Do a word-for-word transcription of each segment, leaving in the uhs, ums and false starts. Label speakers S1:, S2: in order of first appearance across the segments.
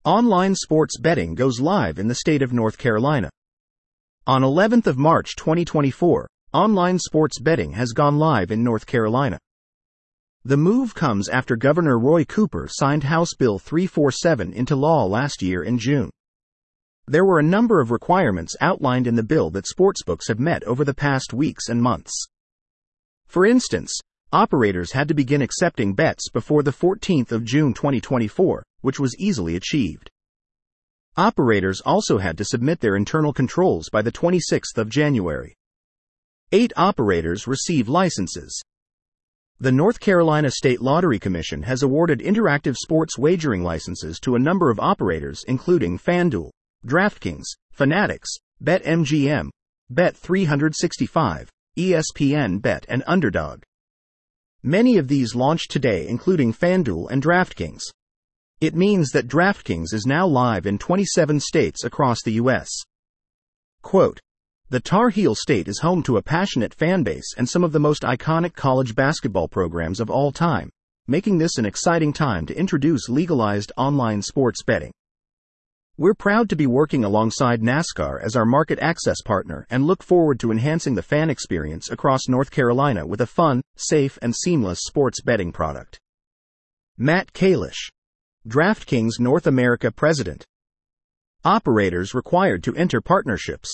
S1: Online sports betting goes live in the state of North Carolina. On eleventh of March twenty twenty-four, online sports betting has gone live in North Carolina. The move comes after Governor Roy Cooper signed House Bill three forty-seven into law last year in June. There were a number of requirements outlined in the bill that sportsbooks have met over the past weeks and months. For instance, operators had to begin accepting bets before the fourteenth of June twenty twenty-four, which was easily achieved. Operators also had to submit their internal controls by the twenty-sixth of January. Eight operators receive licenses. The North Carolina State Lottery Commission has awarded interactive sports wagering licenses to a number of operators including FanDuel, DraftKings, Fanatics, BetMGM, Bet three sixty-five, E S P N Bet and Underdog. Many of these launched today including FanDuel and DraftKings. It means that DraftKings is now live in twenty-seven states across the U S. Quote, "The Tar Heel State is home to a passionate fan base and some of the most iconic college basketball programs of all time, making this an exciting time to introduce legalized online sports betting. We're proud to be working alongside NASCAR as our market access partner and look forward to enhancing the fan experience across North Carolina with a fun, safe, and seamless sports betting product." Matt Kalish, DraftKings North America President. Operators required to enter partnerships.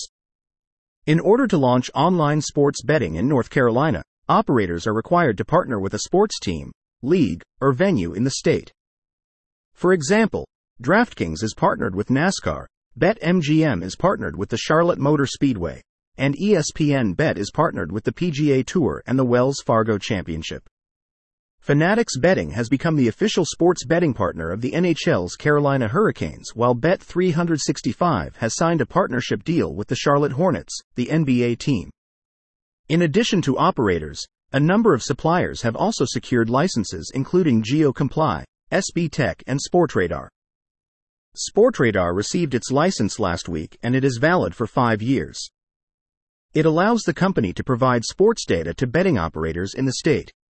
S1: In order to launch online sports betting in North Carolina, operators are required to partner with a sports team, league, or venue in the state. For example, DraftKings is partnered with NASCAR, BetMGM is partnered with the Charlotte Motor Speedway, and E S P N Bet is partnered with the P G A Tour and the Wells Fargo Championship. Fanatics Betting has become the official sports betting partner of the N H L's Carolina Hurricanes, while Bet three sixty-five has signed a partnership deal with the Charlotte Hornets, the N B A team. In addition to operators, a number of suppliers have also secured licenses including GeoComply, S B Tech and Sportradar. Sportradar received its license last week and it is valid for five years. It allows the company to provide sports data to betting operators in the state.